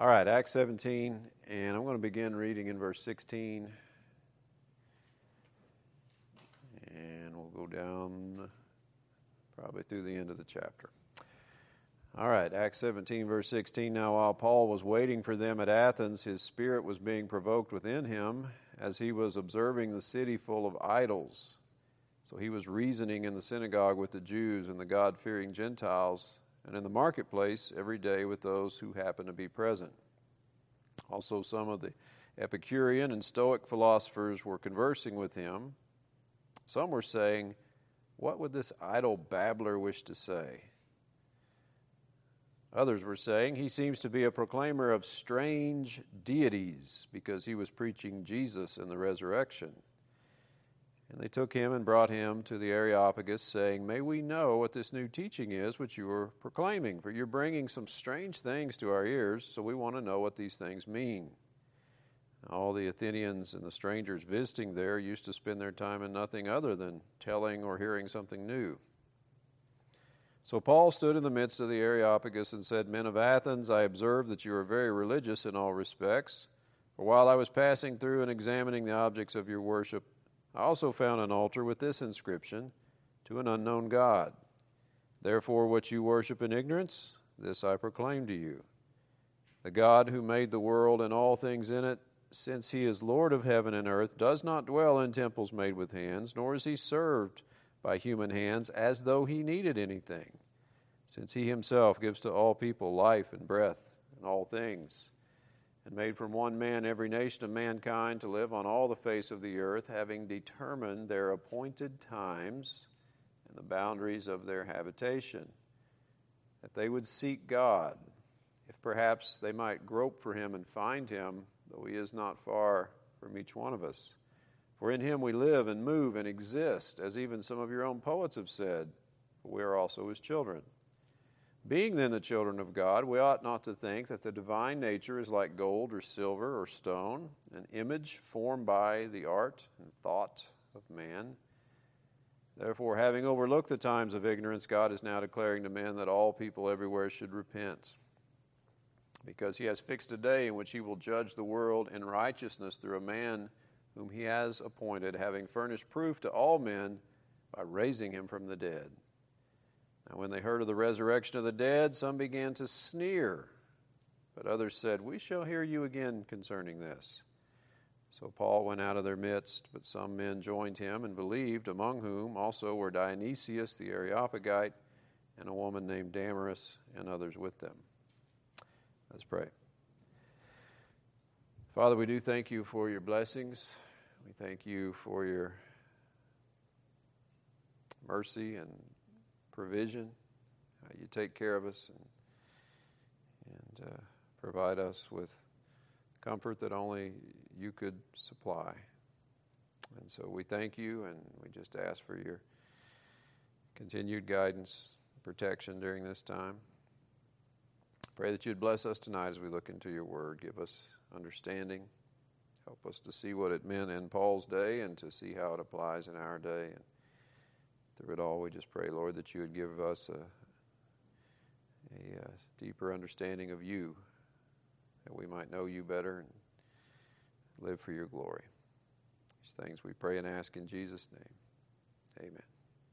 All right, Acts 17, and I'm going to begin reading in verse 16. And we'll go down probably through the end of the chapter. All right, Acts 17, verse 16. Now while Paul was waiting for them at Athens, his spirit was being provoked within him as he was observing the city full of idols. So he was reasoning in the synagogue with the Jews and the God-fearing Gentiles, and in the marketplace every day with those who happened to be present. Also some of the Epicurean and Stoic philosophers were conversing with him. Some were saying, "What would this idle babbler wish to say?" Others were saying, "He seems to be a proclaimer of strange deities because he was preaching Jesus and the resurrection." And they took him and brought him to the Areopagus, saying, "May we know what this new teaching is which you are proclaiming? For you're bringing some strange things to our ears, so we want to know what these things mean." All the Athenians and the strangers visiting there used to spend their time in nothing other than telling or hearing something new. So Paul stood in the midst of the Areopagus and said, "Men of Athens, I observe that you are very religious in all respects. For while I was passing through and examining the objects of your worship, I also found an altar with this inscription, 'To an unknown God.' Therefore what you worship in ignorance, this I proclaim to you. The God who made the world and all things in it, since he is Lord of heaven and earth, does not dwell in temples made with hands, nor is he served by human hands as though he needed anything, since he himself gives to all people life and breath and all things, and made from one man every nation of mankind to live on all the face of the earth, having determined their appointed times and the boundaries of their habitation, that they would seek God, if perhaps they might grope for him and find him, though he is not far from each one of us. For in him we live and move and exist, as even some of your own poets have said, for we are also his children. Being then the children of God, we ought not to think that the divine nature is like gold or silver or stone, an image formed by the art and thought of man. Therefore, having overlooked the times of ignorance, God is now declaring to men that all people everywhere should repent, because he has fixed a day in which he will judge the world in righteousness through a man whom he has appointed, having furnished proof to all men by raising him from the dead." Now when they heard of the resurrection of the dead, some began to sneer, but others said, "We shall hear you again concerning this." So Paul went out of their midst, but some men joined him and believed, among whom also were Dionysius the Areopagite and a woman named Damaris, and others with them. Let's pray. Father, we do thank you for your blessings. We thank you for your mercy and provision. You take care of us and provide us with comfort that only you could supply. And so we thank you, and we just ask for your continued guidance, protection during this time. Pray that you'd bless us tonight as we look into your word. Give us understanding. Help us to see what it meant in Paul's day and to see how it applies in our day. And through it all, we just pray, Lord, that you would give us a deeper understanding of you, that we might know you better and live for your glory. These things we pray and ask in Jesus' name. Amen.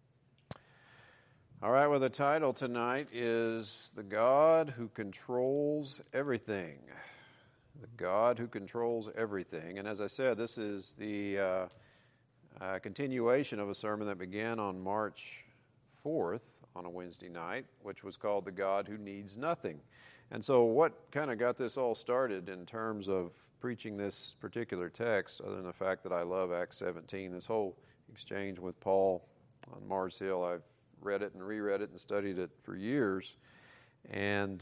All right, well, the title tonight is The God Who Controls Everything. The God Who Controls Everything. And as I said, this is the continuation of a sermon that began on March 4th on a Wednesday night, which was called The God Who Needs Nothing. And so what kind of got this all started in terms of preaching this particular text, other than the fact that I love Acts 17, this whole exchange with Paul on Mars Hill, I've read it and reread it and studied it for years. And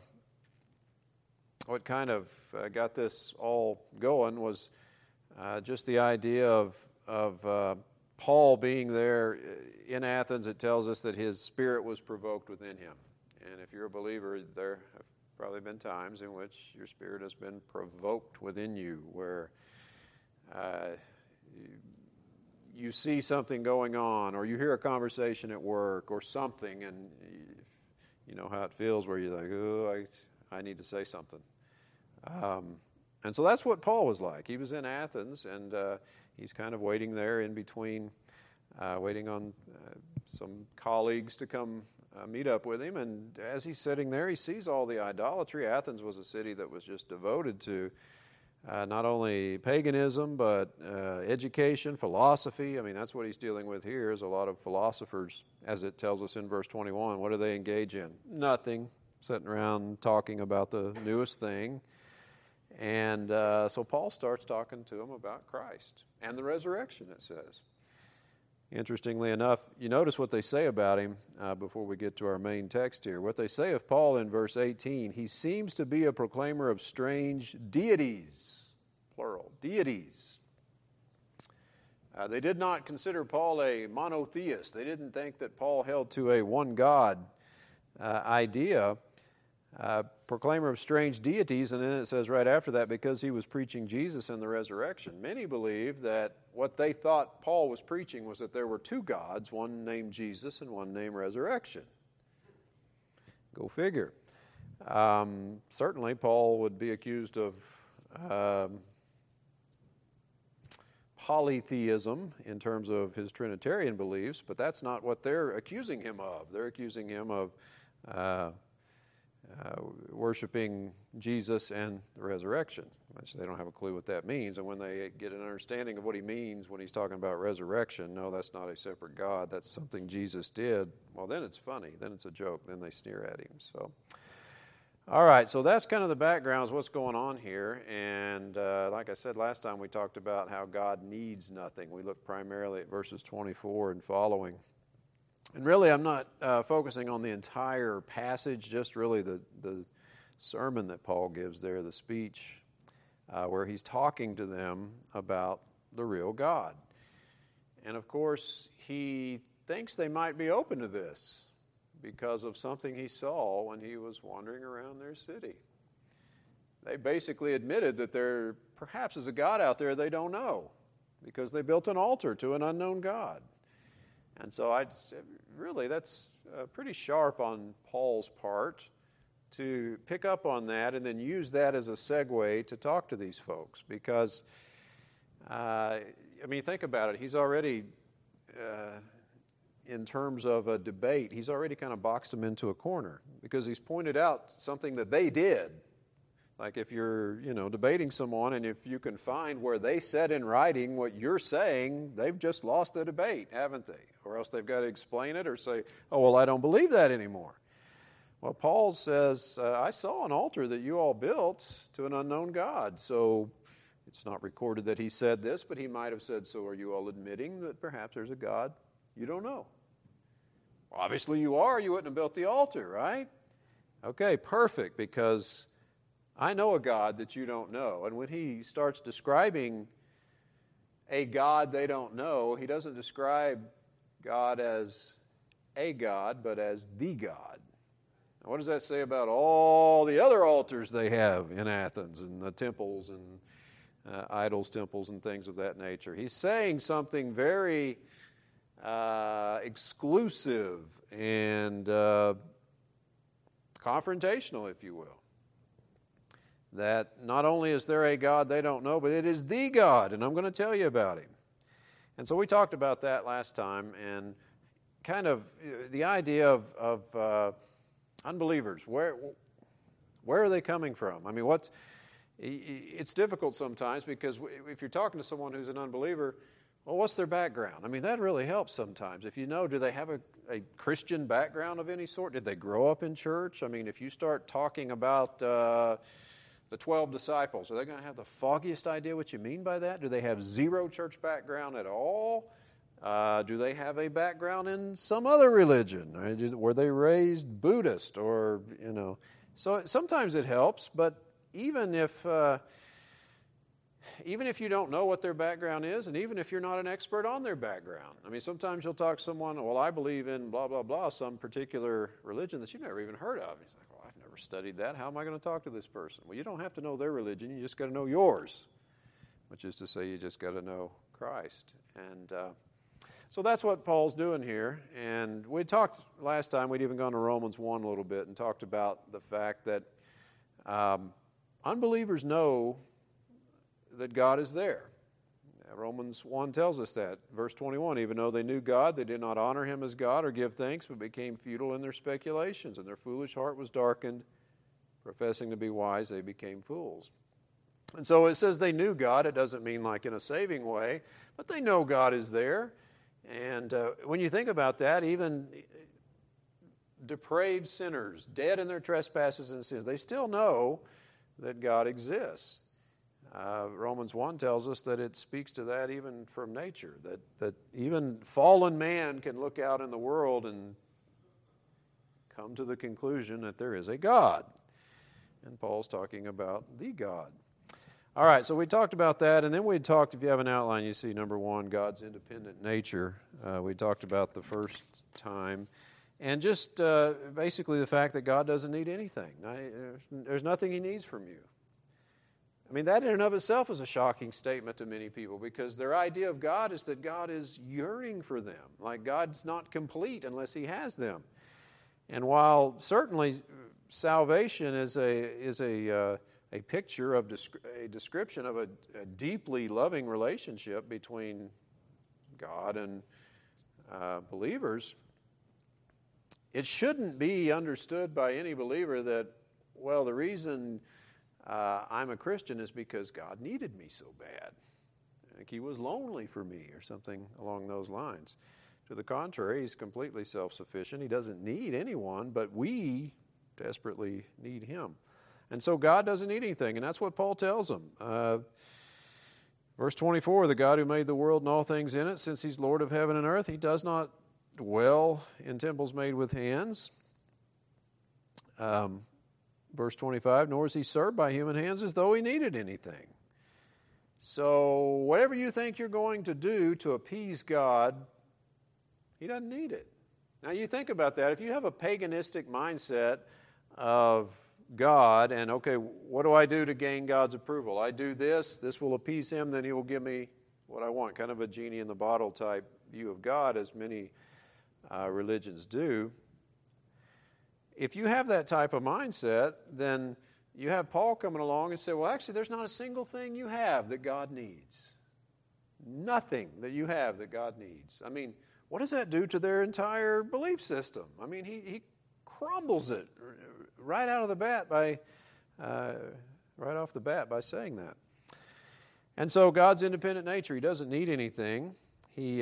what kind of got this all going was just the idea of Paul being there in Athens. It tells us that his spirit was provoked within him. And if you're a believer, there have probably been times in which your spirit has been provoked within you, where you see something going on, or you hear a conversation at work or something, and you know how it feels where you're like, oh, I need to say something. And so that's what Paul was like. He was in Athens, and he's kind of waiting there in between, waiting on some colleagues to come meet up with him. And as he's sitting there, he sees all the idolatry. Athens was a city that was just devoted to not only paganism, but education, philosophy. I mean, that's what he's dealing with here, is a lot of philosophers, as it tells us in verse 21. What do they engage in? Nothing. Sitting around talking about the newest thing. And so Paul starts talking to them about Christ and the resurrection, it says. Interestingly enough, you notice what they say about him before we get to our main text here. What they say of Paul in verse 18, he seems to be a proclaimer of strange deities, plural, deities. They did not consider Paul a monotheist. They didn't think that Paul held to a one God idea. Proclaimer of strange deities, and then it says right after that, because he was preaching Jesus and the resurrection. Many believe that what they thought Paul was preaching was that there were two gods, one named Jesus and one named resurrection. Go figure. Certainly Paul would be accused of polytheism in terms of his Trinitarian beliefs, but that's not what they're accusing him of. They're accusing him of worshiping Jesus and the resurrection, which they don't have a clue what that means. And when they get an understanding of what he means when he's talking about resurrection, no, that's not a separate God, that's something Jesus did, well, then it's funny, then it's a joke, then they sneer at him. So, all right, so that's kind of the background of what's going on here. And like I said last time, we talked about how God needs nothing. We looked primarily at verses 24 and following. And really, I'm not focusing on the entire passage, just really the sermon that Paul gives there, the speech, where he's talking to them about the real God. And of course, he thinks they might be open to this because of something he saw when he was wandering around their city. They basically admitted that there perhaps is a God out there they don't know because they built an altar to an unknown God. And so that's pretty sharp on Paul's part to pick up on that and then use that as a segue to talk to these folks. Because, think about it. He's already, in terms of a debate, he's already kind of boxed them into a corner because he's pointed out something that they did. Like if you're, debating someone and if you can find where they said in writing what you're saying, they've just lost the debate, haven't they? Or else they've got to explain it or say, oh, well, I don't believe that anymore. Well, Paul says, I saw an altar that you all built to an unknown God. So it's not recorded that he said this, but he might have said, so are you all admitting that perhaps there's a God you don't know? Well, obviously you are. You wouldn't have built the altar, right? Okay, perfect, because I know a God that you don't know. And when he starts describing a God they don't know, he doesn't describe God as a God, but as the God. Now, what does that say about all the other altars they have in Athens and the temples and idols, temples, and things of that nature? He's saying something very exclusive and confrontational, if you will. That not only is there a God they don't know, but it is the God, and I'm going to tell you about him. And so we talked about that last time, and kind of the idea of unbelievers. Where are they coming from? I mean, it's difficult sometimes because if you're talking to someone who's an unbeliever, well, what's their background? I mean, that really helps sometimes. If you know, do they have a Christian background of any sort? Did they grow up in church? I mean, if you start talking about the 12 disciples, are they going to have the foggiest idea what you mean by that? Do they have zero church background at all? Do they have a background in some other religion? Were they raised Buddhist or, So sometimes it helps, but even if you don't know what their background is, and even if you're not an expert on their background. I mean, sometimes you'll talk to someone, well, I believe in blah, blah, blah, some particular religion that you've never even heard of. He's like, well, I've never studied that. How am I going to talk to this person? Well, you don't have to know their religion. You just got to know yours, which is to say you just got to know Christ. And so that's what Paul's doing here. And we talked last time, we'd even gone to Romans 1 a little bit and talked about the fact that unbelievers know that God is there. Romans 1 tells us that. Verse 21, even though they knew God, they did not honor him as God or give thanks, but became futile in their speculations, and their foolish heart was darkened. Professing to be wise, they became fools. And so it says they knew God. It doesn't mean like in a saving way, but they know God is there. And when you think about that, even depraved sinners, dead in their trespasses and sins, they still know that God exists. Romans 1 tells us that it speaks to that even from nature, that even fallen man can look out in the world and come to the conclusion that there is a God. And Paul's talking about the God. All right, so we talked about that, and then we talked, if you have an outline, you see number 1, God's independent nature. We talked about the first time. And just basically the fact that God doesn't need anything. There's nothing he needs from you. I mean, that in and of itself is a shocking statement to many people, because their idea of God is that God is yearning for them, like God's not complete unless he has them. And while certainly salvation is a picture of a description of a deeply loving relationship between God and believers, it shouldn't be understood by any believer that, well, the reason I'm a Christian is because God needed me so bad. Like he was lonely for me or something along those lines. To the contrary, he's completely self-sufficient. He doesn't need anyone, but we desperately need him. And so God doesn't need anything, and that's what Paul tells them. Verse 24, the God who made the world and all things in it, since he's Lord of heaven and earth, he does not dwell in temples made with hands. Verse 25, nor is he served by human hands as though he needed anything. So whatever you think you're going to do to appease God, he doesn't need it. Now you think about that. If you have a paganistic mindset of God and, okay, what do I do to gain God's approval? I do this will appease him, then he will give me what I want. Kind of a genie in the bottle type view of God, as many religions do. If you have that type of mindset, then you have Paul coming along and say, well, actually, there's not a single thing you have that God needs. Nothing that you have that God needs. I mean, what does that do to their entire belief system? I mean, he crumbles it right out of the bat by right off the bat by saying that. And so God's independent nature, he doesn't need anything. We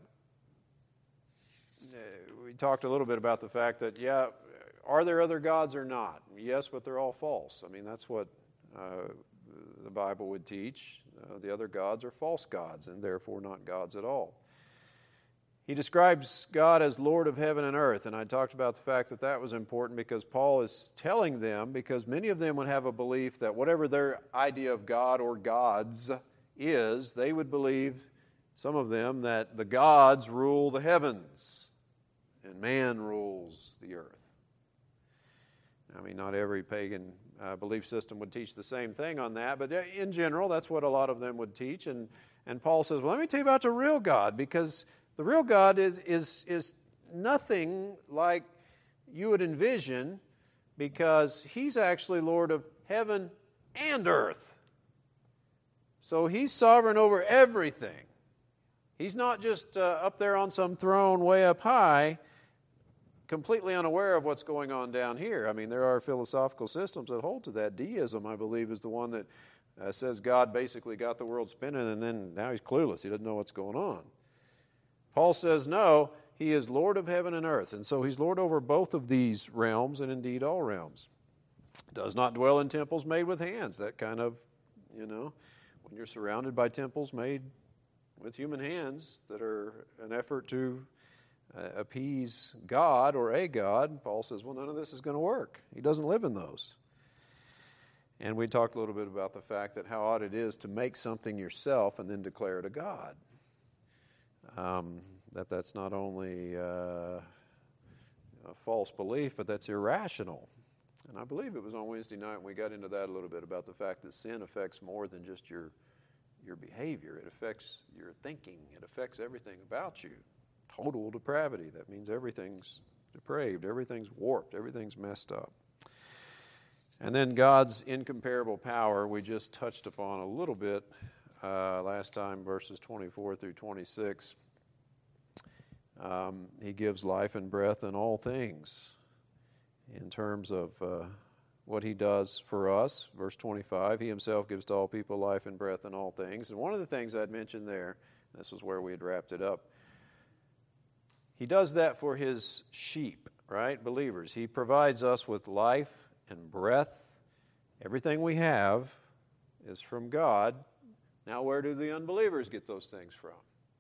talked a little bit about the fact that, are there other gods or not? Yes, but they're all false. I mean, that's what the Bible would teach. The other gods are false gods and therefore not gods at all. He describes God as Lord of heaven and earth, and I talked about the fact that that was important because Paul is telling them, because many of them would have a belief that whatever their idea of God or gods is, they would believe, some of them, that the gods rule the heavens and man rules the earth. I mean, not every pagan belief system would teach the same thing on that, but in general, that's what a lot of them would teach. And Paul says, well, let me tell you about the real God, because the real God is nothing like you would envision, because he's actually Lord of heaven and earth. So he's sovereign over everything. He's not just up there on some throne way up high, completely unaware of what's going on down here. I mean, there are philosophical systems that hold to that. Deism, I believe, is the one that says God basically got the world spinning and then now he's clueless. He doesn't know what's going on. Paul says, no, he is Lord of heaven and earth. And so he's Lord over both of these realms and indeed all realms. Does not dwell in temples made with hands. That kind of, when you're surrounded by temples made with human hands that are an effort to appease God or a God, Paul says, well, none of this is going to work. He doesn't live in those. And we talked a little bit about the fact that how odd it is to make something yourself and then declare it a God. That's not only a false belief, but that's irrational. And I believe it was on Wednesday night when we got into that a little bit about the fact that sin affects more than just your behavior. It affects your thinking. It affects everything about you. Total depravity. That means everything's depraved, everything's warped, everything's messed up. And then God's incomparable power, we just touched upon a little bit last time, verses 24 through 26. He gives life and breath in all things in terms of what he does for us. Verse 25, he himself gives to all people life and breath in all things. And one of the things I'd mentioned there, this was where we had wrapped it up, he does that for his sheep, right? Believers. He provides us with life and breath. Everything we have is from God. Now, where do the unbelievers get those things from?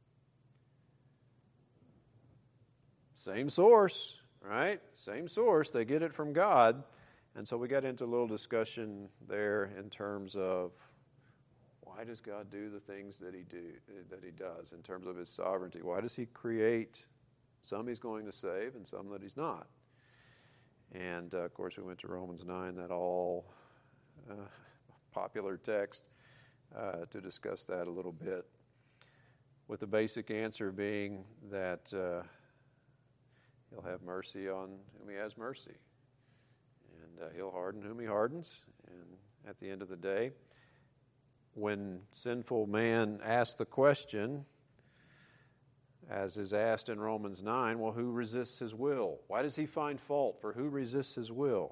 Same source, right? Same source. They get it from God. And so we got into a little discussion there in terms of why does God do the things that he does in terms of his sovereignty? Why does he create some he's going to save and some that he's not? And, of course, we went to Romans 9, that all popular text, to discuss that a little bit, with the basic answer being that he'll have mercy on whom he has mercy. And he'll harden whom he hardens. And at the end of the day, when sinful man asks the question, as is asked in Romans 9, well, who resists his will? Why does he find fault for who resists his will?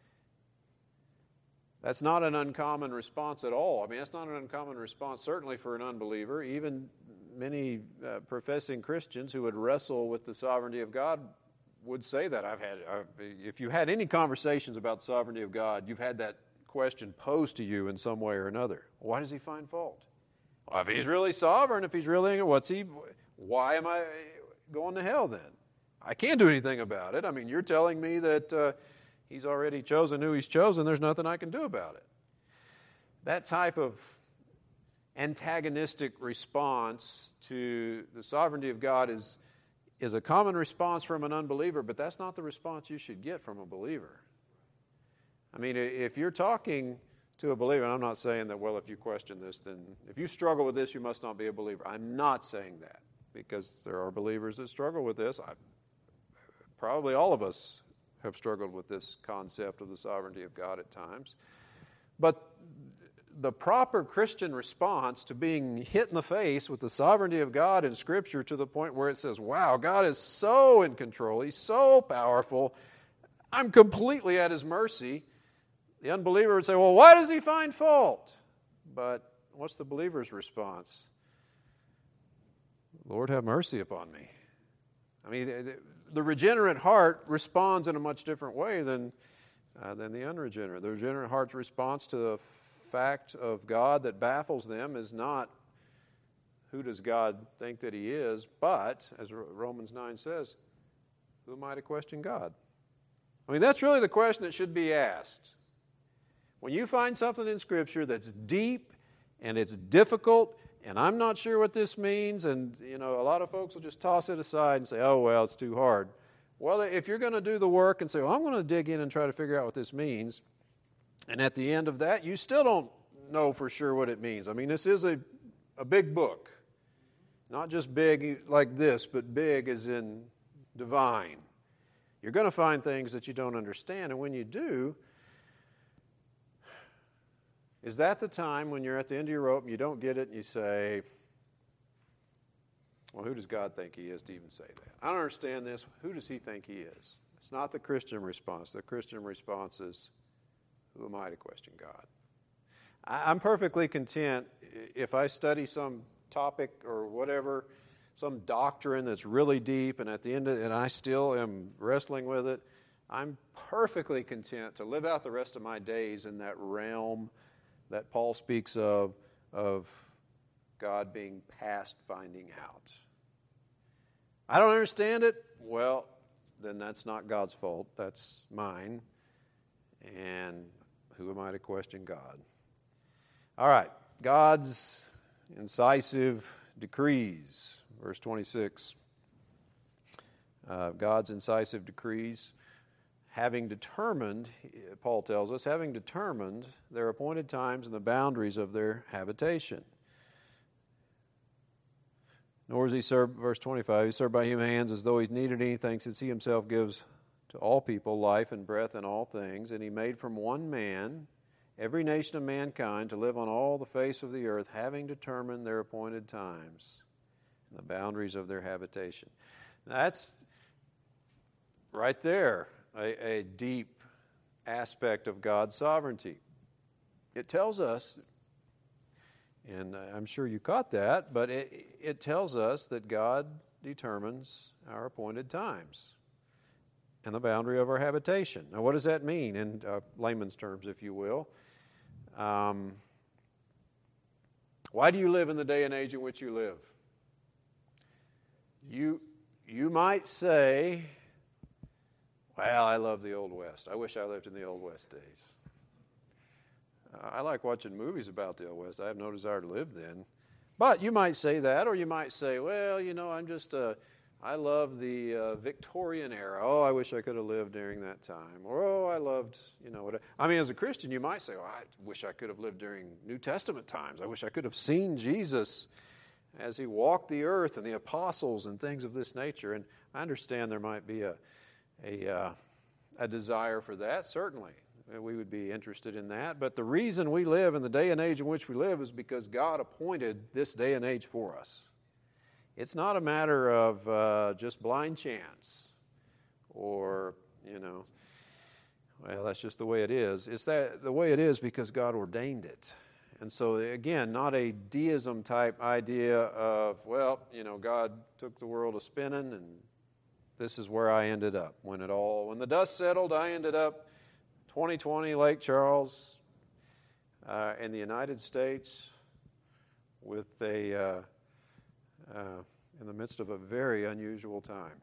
That's not an uncommon response at all. I mean, that's not an uncommon response, certainly for an unbeliever. Even many professing Christians who would wrestle with the sovereignty of God would say that. If you had any conversations about the sovereignty of God, you've had that question posed to you in some way or another. Why does he find fault? Well, if he's really sovereign, if he's really, why am I going to hell then? I can't do anything about it. I mean, you're telling me that he's already chosen who he's chosen. There's nothing I can do about it. That type of antagonistic response to the sovereignty of God is a common response from an unbeliever, but that's not the response you should get from a believer. I mean, if you're talking to a believer, and I'm not saying that, well, if you question this, then if you struggle with this, you must not be a believer. I'm not saying that, because there are believers that struggle with this. Probably all of us have struggled with this concept of the sovereignty of God at times. But the proper Christian response to being hit in the face with the sovereignty of God in Scripture to the point where it says, wow, God is so in control, he's so powerful, I'm completely at his mercy. The unbeliever would say, well, why does he find fault? But what's the believer's response? Lord, have mercy upon me. I mean, the regenerate heart responds in a much different way than the unregenerate. The regenerate heart's response to the fact of God that baffles them is not who does God think that he is, but, as Romans 9 says, who am I to question God? I mean, that's really the question that should be asked. When you find something in Scripture that's deep and it's difficult and I'm not sure what this means, and a lot of folks will just toss it aside and say, oh, well, it's too hard. Well, if you're going to do the work and say, well, I'm going to dig in and try to figure out what this means, and at the end of that, you still don't know for sure what it means. I mean, this is a big book. Not just big like this, but big as in divine. You're going to find things that you don't understand, and when you do, is that the time when you're at the end of your rope and you don't get it and you say, well, who does God think he is to even say that? I don't understand this. Who does he think he is? It's not the Christian response. The Christian response is, who am I to question God? I'm perfectly content if I study some topic or whatever, some doctrine that's really deep, and at the end of it, and I still am wrestling with it, I'm perfectly content to live out the rest of my days in that realm that Paul speaks of God being past finding out. I don't understand it. Well, then that's not God's fault. That's mine. And who am I to question God? All right, God's incisive decrees. Verse 26. God's incisive decrees, having determined, Paul tells us, having determined their appointed times and the boundaries of their habitation. Nor is he served, verse 25, he's served by human hands as though he needed anything, since he himself gives to all people life and breath and all things, and he made from one man every nation of mankind to live on all the face of the earth, having determined their appointed times and the boundaries of their habitation. Now that's right there a deep aspect of God's sovereignty. It tells us, and I'm sure you caught that, but it tells us that God determines our appointed times and the boundary of our habitation. Now, what does that mean in layman's terms, if you will? Why do you live in the day and age in which you live? You might say, well, I love the Old West. I wish I lived in the Old West days. I like watching movies about the Old West. I have no desire to live then. But you might say that, or you might say, well, I love the Victorian era. Oh, I wish I could have lived during that time. Or, oh, I loved, whatever. I mean, as a Christian, you might say, well, I wish I could have lived during New Testament times. I wish I could have seen Jesus as he walked the earth and the apostles and things of this nature. And I understand there might be a desire for that, certainly. We would be interested in that. But the reason we live in the day and age in which we live is because God appointed this day and age for us. It's not a matter of just blind chance or, well, that's just the way it is. It's the way it is because God ordained it. And so, again, not a deism type idea of, well, God took the world a-spinning and this is where I ended up. When the dust settled, I ended up 2020 Lake Charles in the United States with in the midst of a very unusual time.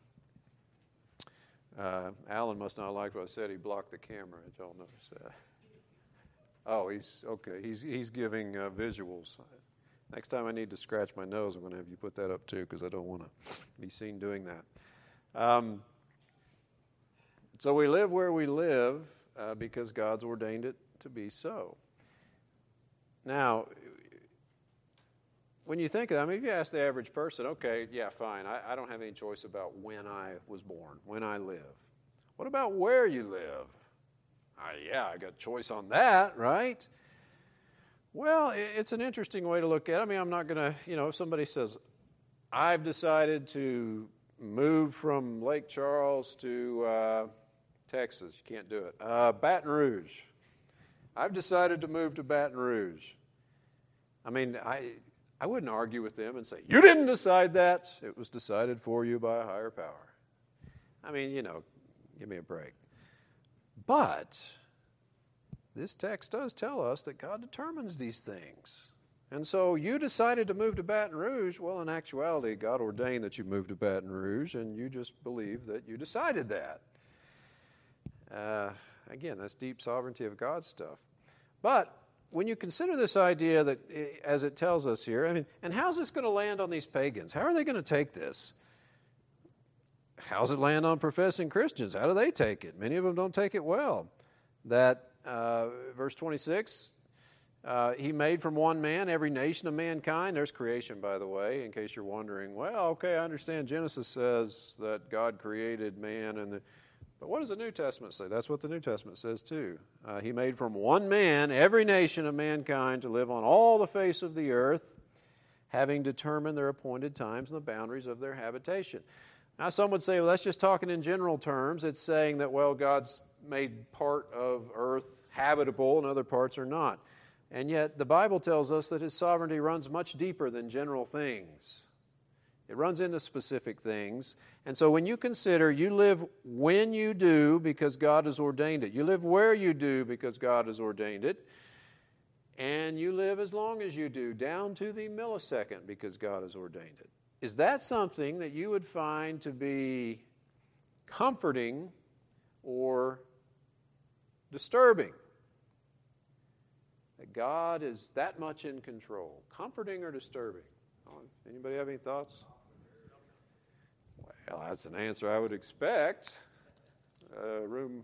Alan must not have liked what I said. He blocked the camera. Did y'all notice that? Oh, he's okay. He's giving visuals. Next time I need to scratch my nose, I'm going to have you put that up too, because I don't want to be seen doing that. So we live where we live because God's ordained it to be so. Now, when you think of that, if you ask the average person, okay, yeah, fine, I don't have any choice about when I was born, when I live. What about where you live? I got choice on that, right? Well, it's an interesting way to look at it. I'm not going to, if somebody says, I've decided to move from Lake Charles to Texas, you can't do it. Baton Rouge. I've decided to move to Baton Rouge. I wouldn't argue with them and say, you didn't decide that. It was decided for you by a higher power. Give me a break. But this text does tell us that God determines these things. And so you decided to move to Baton Rouge. Well, in actuality, God ordained that you move to Baton Rouge, and you just believe that you decided that. Again, that's deep sovereignty of God stuff. But when you consider this idea that, as it tells us here, and how's this going to land on these pagans? How are they going to take this? How's it land on professing Christians? How do they take it? Many of them don't take it well. That, verse 26, he made from one man every nation of mankind. There's creation, by the way, in case you're wondering. Well, okay, I understand Genesis says that God created man, but what does the New Testament say? That's what the New Testament says too. He made from one man every nation of mankind to live on all the face of the earth, having determined their appointed times and the boundaries of their habitation. Now, some would say, well, that's just talking in general terms. It's saying that, well, God's made part of earth habitable and other parts are not. And yet, the Bible tells us that His sovereignty runs much deeper than general things. It runs into specific things. And so when you consider you live when you do because God has ordained it. You live where you do because God has ordained it. And you live as long as you do, down to the millisecond because God has ordained it. Is that something that you would find to be comforting or disturbing? That God is that much in control. Comforting or disturbing? Anybody have any thoughts? Well, that's an answer I would expect. A room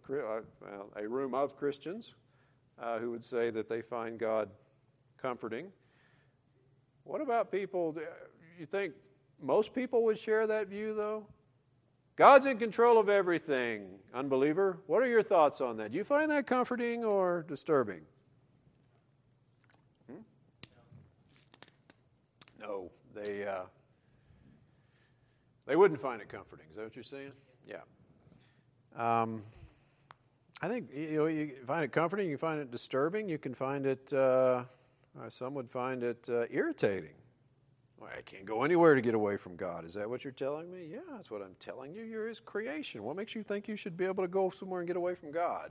of Christians who would say that they find God comforting. What about people? You think most people would share that view, though? God's in control of everything, unbeliever. What are your thoughts on that? Do you find that comforting or disturbing? No, they wouldn't find it comforting. Is that what you're saying? Yeah. I think you find it comforting. You find it disturbing. You can find it. Some would find it irritating. Well, I can't go anywhere to get away from God. Is that what you're telling me? Yeah, that's what I'm telling you. You're His creation. What makes you think you should be able to go somewhere and get away from God?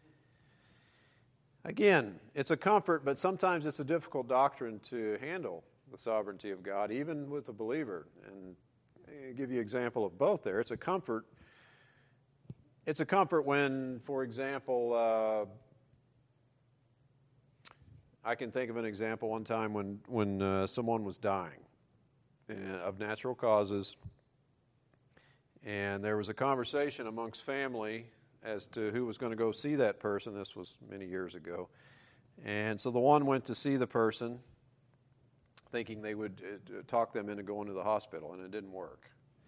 Again, it's a comfort, but sometimes it's a difficult doctrine to handle, the sovereignty of God, even with a believer. And I'll give you an example of both there. It's a comfort. It's a comfort when, for example, I can think of an example one time when someone was dying of natural causes, and there was a conversation amongst family as to who was going to go see that person. This was many years ago. And so the one went to see the person, thinking they would talk them into going to the hospital, and it didn't work.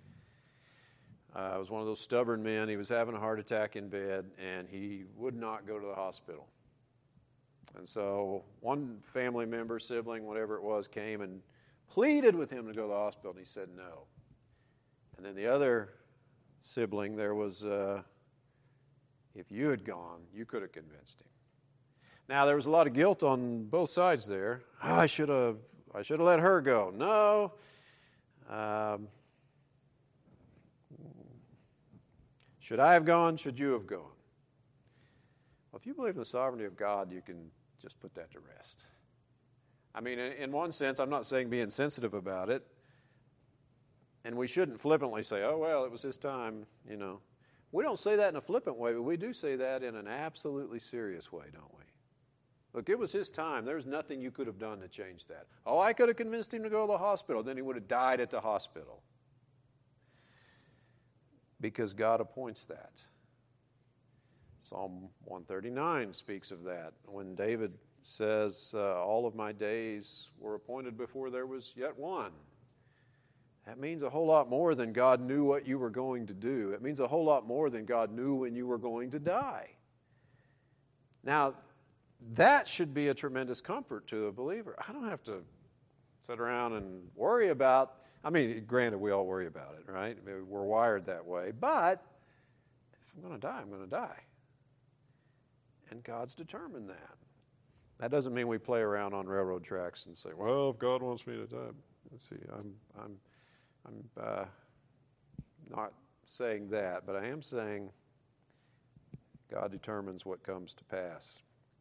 It was one of those stubborn men. He was having a heart attack in bed, and he would not go to the hospital. And so one family member, sibling, whatever it was, came and pleaded with him to go to the hospital, and he said no. And then the other sibling, there was, if you had gone, you could have convinced him. Now, there was a lot of guilt on both sides there. Oh, I should have let her go. No. Should I have gone? Should you have gone? Well, if you believe in the sovereignty of God, you can just put that to rest. I mean, in one sense, I'm not saying be insensitive about it. And we shouldn't flippantly say, oh, well, it was His time, you know. We don't say that in a flippant way, but we do say that in an absolutely serious way, don't we? Look, it was His time. There's nothing you could have done to change that. Oh, I could have convinced him to go to the hospital. Then he would have died at the hospital. Because God appoints that. Psalm 139 speaks of that. When David says, all of my days were appointed before there was yet one. That means a whole lot more than God knew what you were going to do. It means a whole lot more than God knew when you were going to die. Now, that should be a tremendous comfort to a believer. I don't have to sit around and worry about, I mean, granted, we all worry about it, right? We're wired that way. But if I'm going to die, I'm going to die. And God's determined that. That doesn't mean we play around on railroad tracks and say, well, if God wants me to die. Let's see, I'm not saying that, but I am saying God determines what comes to pass.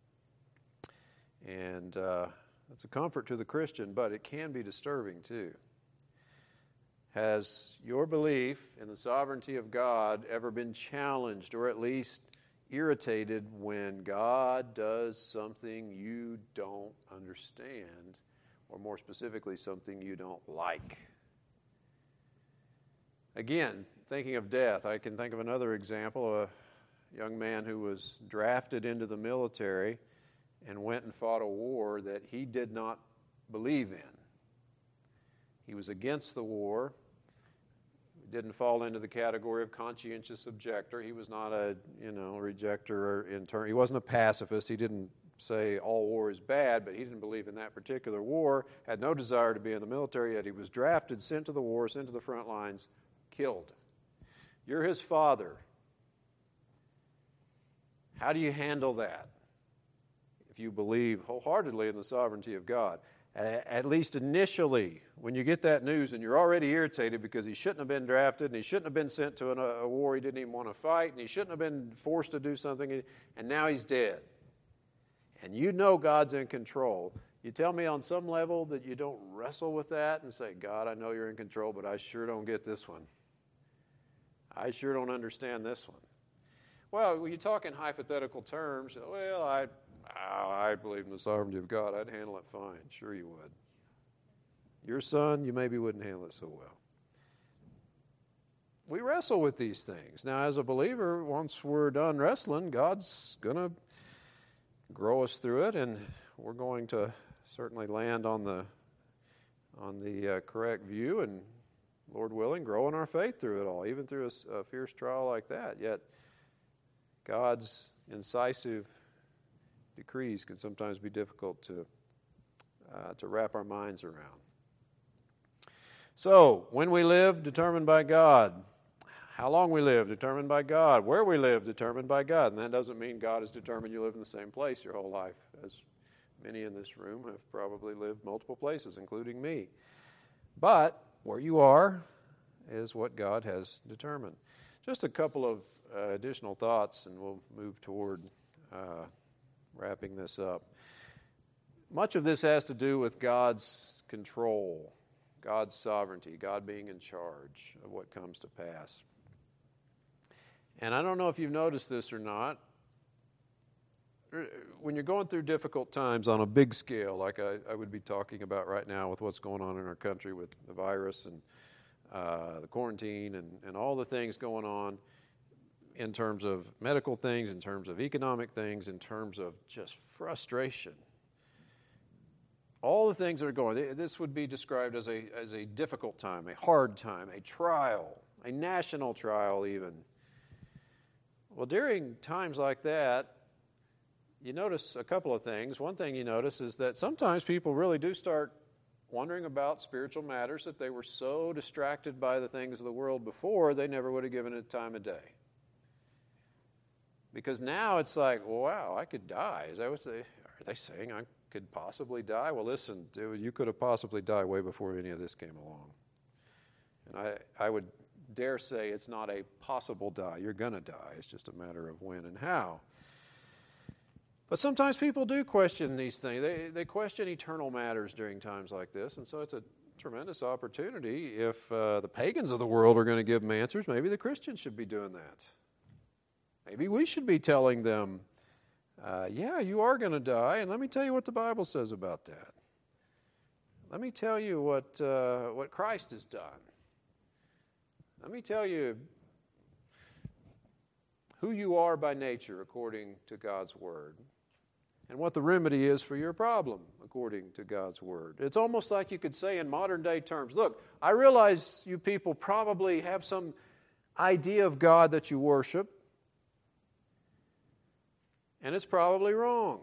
And it's a comfort to the Christian, but it can be disturbing too. Has your belief in the sovereignty of God ever been challenged or at least irritated when God does something you don't understand, or more specifically, something you don't like? Again, thinking of death, I can think of another example, a young man who was drafted into the military and went and fought a war that he did not believe in. He was against the war. He didn't fall into the category of conscientious objector. He was not a, rejecter in turn. He wasn't a pacifist. He didn't say all war is bad, but he didn't believe in that particular war, had no desire to be in the military, yet he was drafted, sent to the war, sent to the front lines, killed. You're his father. How do you handle that? If you believe wholeheartedly in the sovereignty of God, at least initially, when you get that news and you're already irritated because he shouldn't have been drafted and he shouldn't have been sent to a war he didn't even want to fight and he shouldn't have been forced to do something, and now he's dead. And you know God's in control. You tell me on some level that you don't wrestle with that and say, God, I know you're in control, but I sure don't get this one. I sure don't understand this one. Well, when you talk in hypothetical terms, well, I believe in the sovereignty of God. I'd handle it fine. Sure you would. Your son, you maybe wouldn't handle it so well. We wrestle with these things. Now, as a believer, once we're done wrestling, God's going to grow us through it, and we're going to certainly land on the correct view and Lord willing, grow in our faith through it all, even through a fierce trial like that. Yet God's incisive decrees can sometimes be difficult to wrap our minds around. So, when we live, determined by God. How long we live, determined by God. Where we live, determined by God. And that doesn't mean God has determined you live in the same place your whole life, as many in this room have probably lived multiple places, including me. But where you are is what God has determined. Just a couple of additional thoughts, and we'll move toward wrapping this up. Much of this has to do with God's control, God's sovereignty, God being in charge of what comes to pass. And I don't know if you've noticed this or not. When you're going through difficult times on a big scale, like I would be talking about right now with what's going on in our country with the virus and the quarantine and all the things going on in terms of medical things, in terms of economic things, in terms of just frustration. All the things that are going, this would be described as a difficult time, a hard time, a trial, a national trial even. Well, during times like that, you notice a couple of things. One thing you notice is that sometimes people really do start wondering about spiritual matters that they were so distracted by the things of the world before, they never would have given it time of day. Because now it's like, wow, I could die. Is that what are they saying? I could possibly die? Well, listen, dude, you could have possibly died way before any of this came along. And I would dare say it's not a possible die. You're going to die. It's just a matter of when and how. But sometimes people do question these things. They question eternal matters during times like this, and so it's a tremendous opportunity. If the pagans of the world are going to give them answers, maybe the Christians should be doing that. Maybe we should be telling them, yeah, you are going to die, and let me tell you what the Bible says about that. Let me tell you what Christ has done. Let me tell you who you are by nature according to God's Word, and what the remedy is for your problem according to God's Word. It's almost like you could say in modern day terms, look, I realize you people probably have some idea of God that you worship, and it's probably wrong.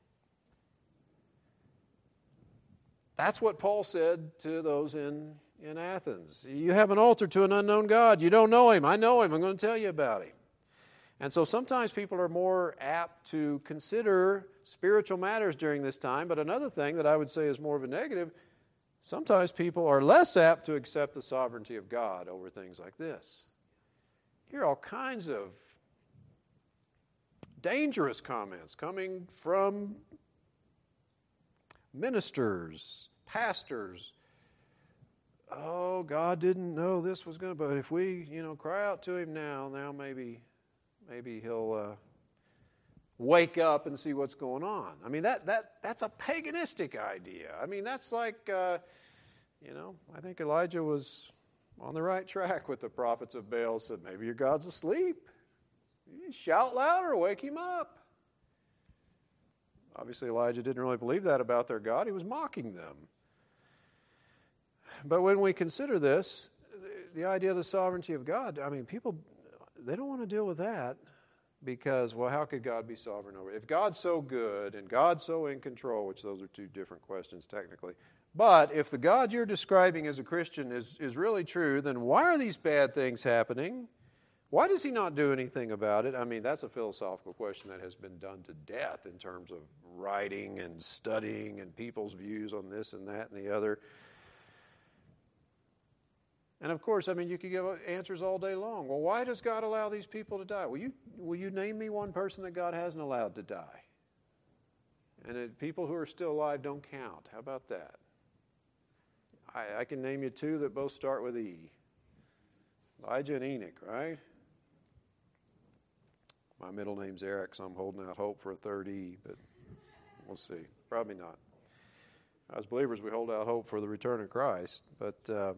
That's what Paul said to those in Athens. You have an altar to an unknown God. You don't know Him. I know Him. I'm going to tell you about Him. And so sometimes people are more apt to consider spiritual matters during this time, but another thing that I would say is more of a negative, sometimes people are less apt to accept the sovereignty of God over things like this. You hear all kinds of dangerous comments coming from ministers, pastors. Oh, God didn't know this was going to, but if we, cry out to Him now maybe He'll wake up and see what's going on. I mean, that's a paganistic idea. I mean, that's like, I think Elijah was on the right track with the prophets of Baal. Said, maybe your God's asleep. You shout louder, wake him up. Obviously, Elijah didn't really believe that about their God. He was mocking them. But when we consider this, the idea of the sovereignty of God, I mean, people, they don't want to deal with that because, well, how could God be sovereign over it? If God's so good and God's so in control, which those are two different questions technically, but if the God you're describing as a Christian is really true, then why are these bad things happening? Why does He not do anything about it? I mean, that's a philosophical question that has been done to death in terms of writing and studying and people's views on this and that and the other. And of course, I mean, you could give answers all day long. Well, why does God allow these people to die? Will you name me one person that God hasn't allowed to die? And people who are still alive don't count. How about that? I can name you two that both start with E. Elijah and Enoch, right? My middle name's Eric, so I'm holding out hope for a third E, but we'll see. Probably not. As believers, we hold out hope for the return of Christ. But,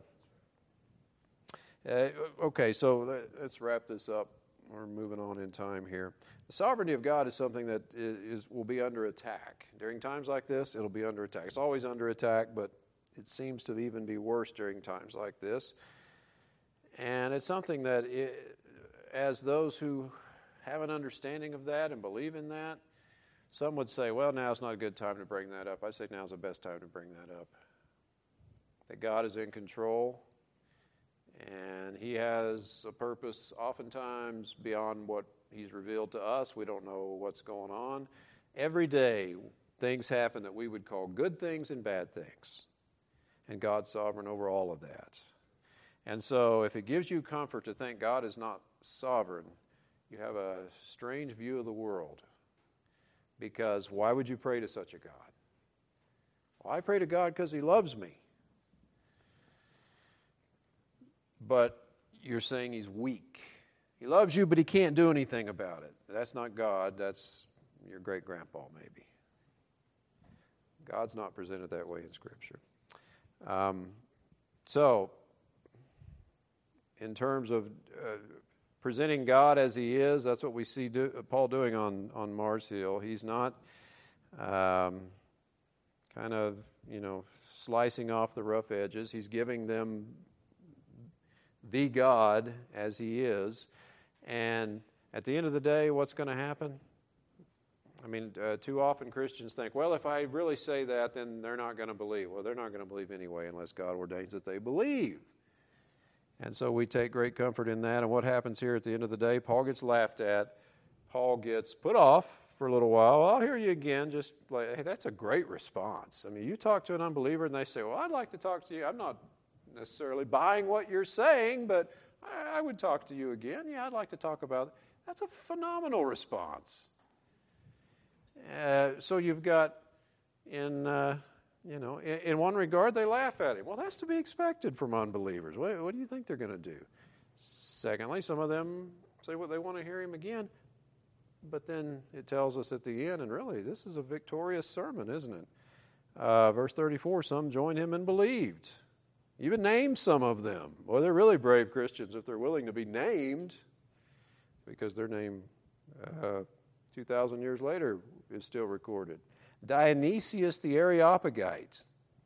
okay, so let's wrap this up. We're moving on in time here. The sovereignty of God is something that will be under attack. During times like this, it'll be under attack. It's always under attack, but it seems to even be worse during times like this. And it's something that, as those who have an understanding of that and believe in that, some would say, well, now's not a good time to bring that up. I say now's the best time to bring that up. That God is in control, and He has a purpose oftentimes beyond what He's revealed to us. We don't know what's going on. Every day, things happen that we would call good things and bad things. And God's sovereign over all of that. And so if it gives you comfort to think God is not sovereign, you have a strange view of the world. Because why would you pray to such a God? Well, I pray to God because He loves me. But you're saying He's weak. He loves you, but He can't do anything about it. That's not God. That's your great-grandpa, maybe. God's not presented that way in Scripture. So, in terms of presenting God as He is, that's what we see Paul doing on Mars Hill. He's not kind of, slicing off the rough edges. He's giving them the God as He is. And at the end of the day, what's going to happen? Too often Christians think, well, if I really say that, then they're not going to believe. Well, they're not going to believe anyway unless God ordains that they believe. And so we take great comfort in that. And what happens here at the end of the day? Paul gets laughed at. Paul gets put off for a little while. I'll hear you again. Just like, hey, that's a great response. You talk to an unbeliever and they say, well, I'd like to talk to you. I'm not necessarily buying what you're saying, but I would talk to you again. Yeah, I'd like to talk about it. That's a phenomenal response. So you've got, in one regard, they laugh at him. Well, that's to be expected from unbelievers. What do you think they're going to do? Secondly, some of them say what they want to hear him again. But then it tells us at the end, and really, this is a victorious sermon, isn't it? Verse 34, some joined him and believed. Even named some of them. Well, they're really brave Christians if they're willing to be named, because their name 2,000 years later is still recorded. Dionysius the Areopagite.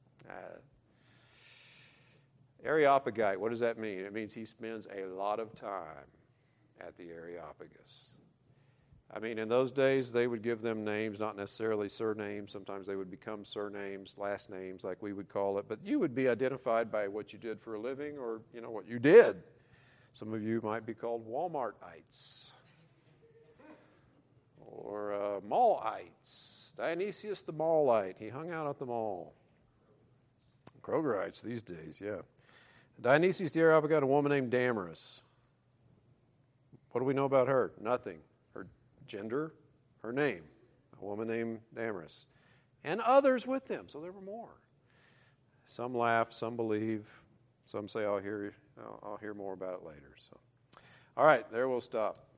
Areopagite, what does that mean? It means he spends a lot of time at the Areopagus. In those days, they would give them names, not necessarily surnames. Sometimes they would become surnames, last names, like we would call it. But you would be identified by what you did for a living or, what you did. Some of you might be called Walmartites or Mallites. Dionysius the Mallite. He hung out at the mall. Krogerites these days, yeah. Dionysius the Areopagite, a woman named Damaris. What do we know about her? Nothing. Her gender, her name. A woman named Damaris. And others with them, so there were more. Some laugh, some believe. Some say, I'll hear more about it later. So, all right, there we'll stop.